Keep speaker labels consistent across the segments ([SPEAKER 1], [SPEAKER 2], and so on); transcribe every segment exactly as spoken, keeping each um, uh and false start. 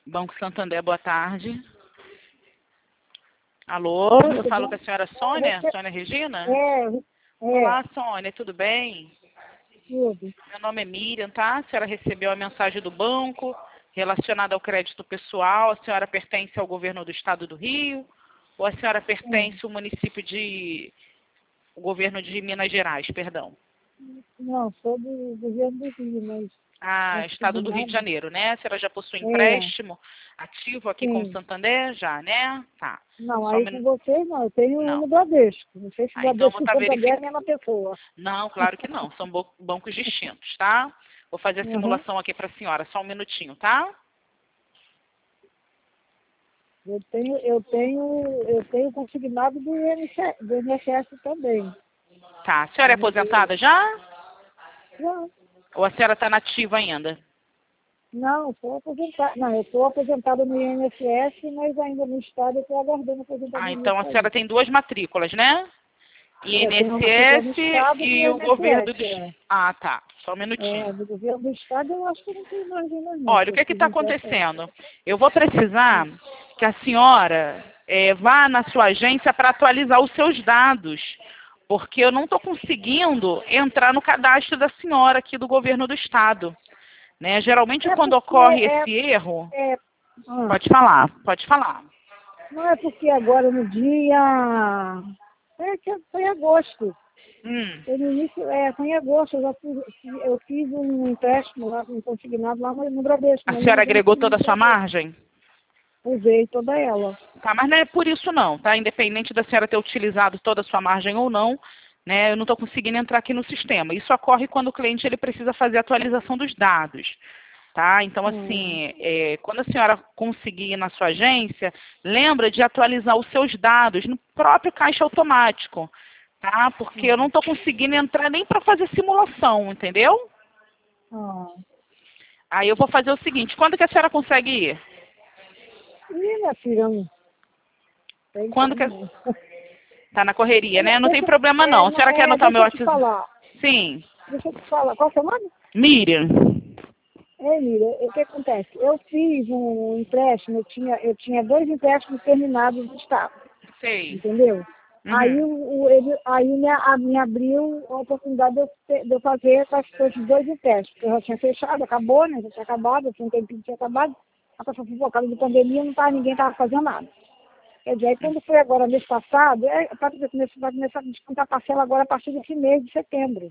[SPEAKER 1] Banco Santander, boa tarde. Alô, eu falo com a senhora Sônia, Sônia Regina?
[SPEAKER 2] É, é.
[SPEAKER 1] Olá, Sônia, tudo bem?
[SPEAKER 2] Tudo.
[SPEAKER 1] Meu nome é Miriam, tá? A senhora recebeu a mensagem do banco relacionada ao crédito pessoal. A senhora pertence ao governo do estado do Rio? Ou a senhora pertence ao município de... o governo de Minas Gerais, perdão?
[SPEAKER 2] Não, sou do governo do Rio, mas...
[SPEAKER 1] Ah,
[SPEAKER 2] não
[SPEAKER 1] estado
[SPEAKER 2] sei
[SPEAKER 1] do Rio de
[SPEAKER 2] nada.
[SPEAKER 1] Janeiro, né? A senhora já possui
[SPEAKER 2] É,
[SPEAKER 1] empréstimo ativo aqui com o
[SPEAKER 2] sim.
[SPEAKER 1] Santander? Já, né? Tá.
[SPEAKER 2] Não,
[SPEAKER 1] Só um
[SPEAKER 2] aí com
[SPEAKER 1] minu...
[SPEAKER 2] vocês não, eu tenho um
[SPEAKER 1] Não.
[SPEAKER 2] no Bradesco. Não sei se o
[SPEAKER 1] Ah, então eu vou
[SPEAKER 2] Bradesco e
[SPEAKER 1] estar
[SPEAKER 2] o Santander é a
[SPEAKER 1] verificando.
[SPEAKER 2] mesma pessoa.
[SPEAKER 1] Não, claro que não. São bo- bancos distintos, tá? Vou fazer a
[SPEAKER 2] Uhum.
[SPEAKER 1] simulação aqui para a senhora. Só um minutinho, tá?
[SPEAKER 2] Eu tenho, eu tenho, eu tenho consignado do I N S S, do I N S S também.
[SPEAKER 1] Tá. A senhora é aposentada já?
[SPEAKER 2] Não,
[SPEAKER 1] Ou a senhora está nativa ainda?
[SPEAKER 2] não, sou aposentada. Não, eu estou aposentada no I N S S, mas ainda no estado eu estou aguardando a
[SPEAKER 1] Ah,
[SPEAKER 2] aposentadoria
[SPEAKER 1] então a
[SPEAKER 2] para
[SPEAKER 1] senhora
[SPEAKER 2] ir.
[SPEAKER 1] tem duas matrículas, né?
[SPEAKER 2] Eu tenho uma matrícula no
[SPEAKER 1] I N S S
[SPEAKER 2] estado e
[SPEAKER 1] e
[SPEAKER 2] no
[SPEAKER 1] o governo do...
[SPEAKER 2] I N S S. É.
[SPEAKER 1] Ah, tá. Só um
[SPEAKER 2] É,
[SPEAKER 1] minutinho.
[SPEAKER 2] do governo do estado eu acho que não tem margem mais não,
[SPEAKER 1] Olha, o
[SPEAKER 2] porque
[SPEAKER 1] que
[SPEAKER 2] eu
[SPEAKER 1] que
[SPEAKER 2] fiz
[SPEAKER 1] está
[SPEAKER 2] um teste.
[SPEAKER 1] acontecendo? Eu vou precisar que a senhora eh, vá na sua agência para atualizar os seus dados, porque eu não estou conseguindo entrar no cadastro da senhora aqui do governo do estado, né? Geralmente
[SPEAKER 2] É
[SPEAKER 1] quando
[SPEAKER 2] porque
[SPEAKER 1] ocorre
[SPEAKER 2] é,
[SPEAKER 1] esse erro,
[SPEAKER 2] é ah,
[SPEAKER 1] pode falar, pode falar.
[SPEAKER 2] não é porque agora no dia foi, que- foi em agosto.
[SPEAKER 1] Hum.
[SPEAKER 2] Foi no início, é, foi em agosto, eu já fiz, eu fiz um empréstimo lá, um consignado lá no, no Bradesco,
[SPEAKER 1] A
[SPEAKER 2] mas
[SPEAKER 1] senhora
[SPEAKER 2] não
[SPEAKER 1] agregou
[SPEAKER 2] venci
[SPEAKER 1] toda
[SPEAKER 2] no
[SPEAKER 1] a sua
[SPEAKER 2] Bradesco.
[SPEAKER 1] margem?
[SPEAKER 2] Usei toda ela.
[SPEAKER 1] Tá, mas não é por isso não, tá? Independente da senhora ter utilizado toda a sua margem ou não, né? Eu não estou conseguindo entrar aqui no sistema. Isso ocorre quando o cliente ele precisa fazer a atualização dos dados, tá? Então,
[SPEAKER 2] Hum,
[SPEAKER 1] assim, é, quando a senhora conseguir ir na sua agência, lembra de atualizar os seus dados no próprio caixa automático, tá? Porque eu não
[SPEAKER 2] hum,
[SPEAKER 1] estou conseguindo entrar nem para fazer simulação, entendeu?
[SPEAKER 2] hum.
[SPEAKER 1] Aí eu vou fazer o seguinte, quando que a senhora consegue ir?
[SPEAKER 2] E minha filha, não tem
[SPEAKER 1] Quando que...
[SPEAKER 2] como.
[SPEAKER 1] Tá na correria, né? Não tem
[SPEAKER 2] Deixa,
[SPEAKER 1] problema
[SPEAKER 2] é,
[SPEAKER 1] não. A
[SPEAKER 2] não,
[SPEAKER 1] senhora quer
[SPEAKER 2] é,
[SPEAKER 1] anotar o
[SPEAKER 2] deixa
[SPEAKER 1] meu
[SPEAKER 2] eu te
[SPEAKER 1] WhatsApp?
[SPEAKER 2] falar.
[SPEAKER 1] Sim.
[SPEAKER 2] Deixa eu te falar. Qual é o seu nome?
[SPEAKER 1] Miriam.
[SPEAKER 2] É, Mira, o que acontece? Eu fiz um empréstimo, eu tinha, eu tinha dois empréstimos terminados do Estado,
[SPEAKER 1] Sei.
[SPEAKER 2] entendeu? Aí,
[SPEAKER 1] Uhum.
[SPEAKER 2] o, o- ele, aí me, a- me abriu a oportunidade de eu, ter- de eu fazer com as- com esses dois empréstimos. Eu já tinha fechado, acabou, né? Já tinha acabado, eu tinha um tempinho que tinha acabado. A pessoa falou, por causa de pandemia, não tava, ninguém estava fazendo nada. Quer dizer, aí quando foi agora mês passado, é, para começar, vai começar a descontar a parcela agora a partir desse mês de setembro.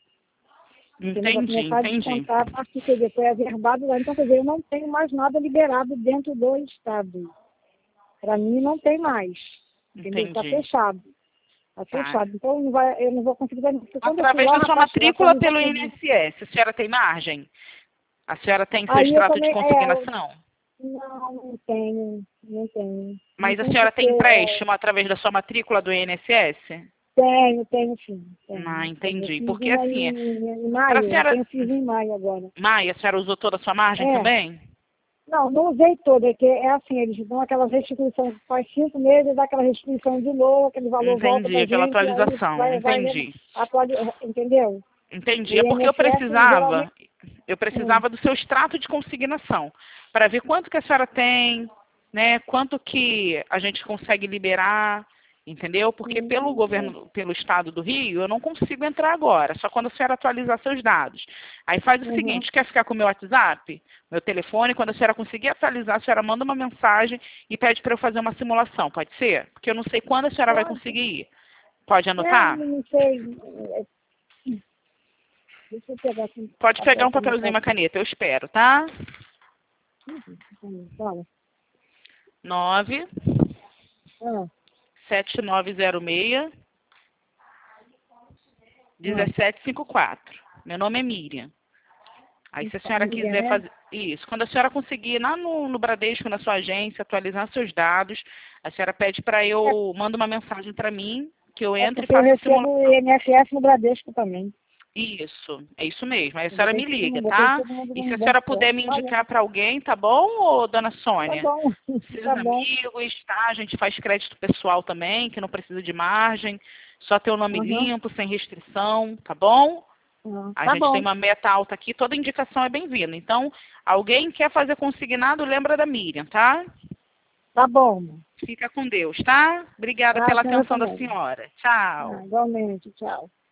[SPEAKER 2] Entendeu? Vai
[SPEAKER 1] Entendi,
[SPEAKER 2] começar a
[SPEAKER 1] entendi.
[SPEAKER 2] descontar a partir, quer dizer, foi averbado lá. Então, quer dizer, eu não tenho mais nada liberado dentro do Estado. Para mim, não tem mais. Entendeu? Está
[SPEAKER 1] Entendi.
[SPEAKER 2] fechado. Está
[SPEAKER 1] Tá.
[SPEAKER 2] fechado. Então, não vai, eu não vou conseguir dar. Porque quando eu fui
[SPEAKER 1] Através
[SPEAKER 2] lá,
[SPEAKER 1] da
[SPEAKER 2] o
[SPEAKER 1] sua
[SPEAKER 2] rapaz
[SPEAKER 1] matrícula
[SPEAKER 2] atualizou
[SPEAKER 1] pelo
[SPEAKER 2] tudo.
[SPEAKER 1] I N S S, a senhora tem margem? A senhora tem seu
[SPEAKER 2] Aí eu
[SPEAKER 1] extrato de
[SPEAKER 2] também, é, eu-
[SPEAKER 1] consignação?
[SPEAKER 2] não, não tenho, não tenho. Não
[SPEAKER 1] Mas a
[SPEAKER 2] tenho
[SPEAKER 1] senhora
[SPEAKER 2] porque,
[SPEAKER 1] tem
[SPEAKER 2] é,
[SPEAKER 1] empréstimo através da sua matrícula do I N S S?
[SPEAKER 2] tenho, tenho sim,
[SPEAKER 1] Ah,
[SPEAKER 2] tenho. Quer dizer, eu
[SPEAKER 1] entendi.
[SPEAKER 2] fiz
[SPEAKER 1] Porque
[SPEAKER 2] uma
[SPEAKER 1] assim,
[SPEAKER 2] em, em
[SPEAKER 1] para a
[SPEAKER 2] maio, eu
[SPEAKER 1] senhora...
[SPEAKER 2] tenho fiz em maio agora.
[SPEAKER 1] Maia, a senhora usou toda a sua margem
[SPEAKER 2] É,
[SPEAKER 1] também?
[SPEAKER 2] não, não usei toda, é que é assim, eles dão aquelas restituições, faz cinco meses, dá aquela restituição de novo, aquele valor volta
[SPEAKER 1] Entendi,
[SPEAKER 2] pra
[SPEAKER 1] aquela
[SPEAKER 2] gente, e aí
[SPEAKER 1] atualização.
[SPEAKER 2] vai, vai,
[SPEAKER 1] Entendi.
[SPEAKER 2] atuali- entendeu?
[SPEAKER 1] Entendi.
[SPEAKER 2] O
[SPEAKER 1] É porque eu
[SPEAKER 2] I N S S
[SPEAKER 1] precisava,
[SPEAKER 2] geralmente,
[SPEAKER 1] eu
[SPEAKER 2] hum,
[SPEAKER 1] precisava do seu extrato de consignação, para ver quanto que a senhora tem, né? Quanto que a gente consegue liberar, entendeu? Porque pelo
[SPEAKER 2] hum, hum,
[SPEAKER 1] governo, pelo estado do Rio, eu não consigo entrar agora, só quando a senhora atualizar seus dados. Aí faz o
[SPEAKER 2] uhum.
[SPEAKER 1] seguinte, quer ficar com o meu WhatsApp, meu telefone, quando a senhora conseguir atualizar, a senhora manda uma mensagem e pede para eu fazer uma simulação, pode ser? Porque eu não sei quando a senhora vai
[SPEAKER 2] Pode,
[SPEAKER 1] conseguir ir. Pode
[SPEAKER 2] é,
[SPEAKER 1] anotar?
[SPEAKER 2] não sei, é, deixa eu pegar aqui um
[SPEAKER 1] Pode pegar
[SPEAKER 2] papel
[SPEAKER 1] um
[SPEAKER 2] para
[SPEAKER 1] papelzinho e
[SPEAKER 2] anotar
[SPEAKER 1] uma
[SPEAKER 2] aqui.
[SPEAKER 1] caneta, eu espero, tá?
[SPEAKER 2] Uhum, fala.
[SPEAKER 1] nove
[SPEAKER 2] Ah,
[SPEAKER 1] sete nove zero seis
[SPEAKER 2] ah,
[SPEAKER 1] um sete cinco quatro. Meu nome é Miriam. Aí se a senhora
[SPEAKER 2] família,
[SPEAKER 1] quiser
[SPEAKER 2] né?
[SPEAKER 1] fazer isso, quando a senhora conseguir ir lá no, no Bradesco, na sua agência, atualizar seus dados, a senhora pede para
[SPEAKER 2] É,
[SPEAKER 1] eu, manda uma mensagem para mim, que eu
[SPEAKER 2] é
[SPEAKER 1] entre e
[SPEAKER 2] porque eu
[SPEAKER 1] faça a
[SPEAKER 2] recebo o
[SPEAKER 1] simulação.
[SPEAKER 2] I N S S no Bradesco também.
[SPEAKER 1] Isso, é isso mesmo. Aí a
[SPEAKER 2] Eu
[SPEAKER 1] senhora
[SPEAKER 2] botei
[SPEAKER 1] me
[SPEAKER 2] todo
[SPEAKER 1] liga,
[SPEAKER 2] mundo, botei
[SPEAKER 1] tá?
[SPEAKER 2] todo mundo
[SPEAKER 1] E se
[SPEAKER 2] num
[SPEAKER 1] a
[SPEAKER 2] banco
[SPEAKER 1] senhora
[SPEAKER 2] só.
[SPEAKER 1] puder me
[SPEAKER 2] Tá bom,
[SPEAKER 1] indicar para alguém, tá bom, ô, dona
[SPEAKER 2] tá
[SPEAKER 1] Sônia?
[SPEAKER 2] bom,
[SPEAKER 1] Seus
[SPEAKER 2] tá bom.
[SPEAKER 1] amigos, tá? A gente faz crédito pessoal também, que não precisa de margem. Só ter o nome
[SPEAKER 2] Aham.
[SPEAKER 1] limpo, sem restrição, tá bom?
[SPEAKER 2] Ah,
[SPEAKER 1] A
[SPEAKER 2] tá
[SPEAKER 1] gente
[SPEAKER 2] bom.
[SPEAKER 1] tem uma meta alta aqui, toda indicação é bem-vinda. Então, alguém quer fazer consignado, lembra da Miriam, tá?
[SPEAKER 2] Tá bom.
[SPEAKER 1] Fica com Deus, tá? Obrigada
[SPEAKER 2] Ah,
[SPEAKER 1] pela
[SPEAKER 2] a senhora
[SPEAKER 1] atenção da
[SPEAKER 2] também.
[SPEAKER 1] senhora.
[SPEAKER 2] Ah,
[SPEAKER 1] Tchau.
[SPEAKER 2] igualmente, tchau.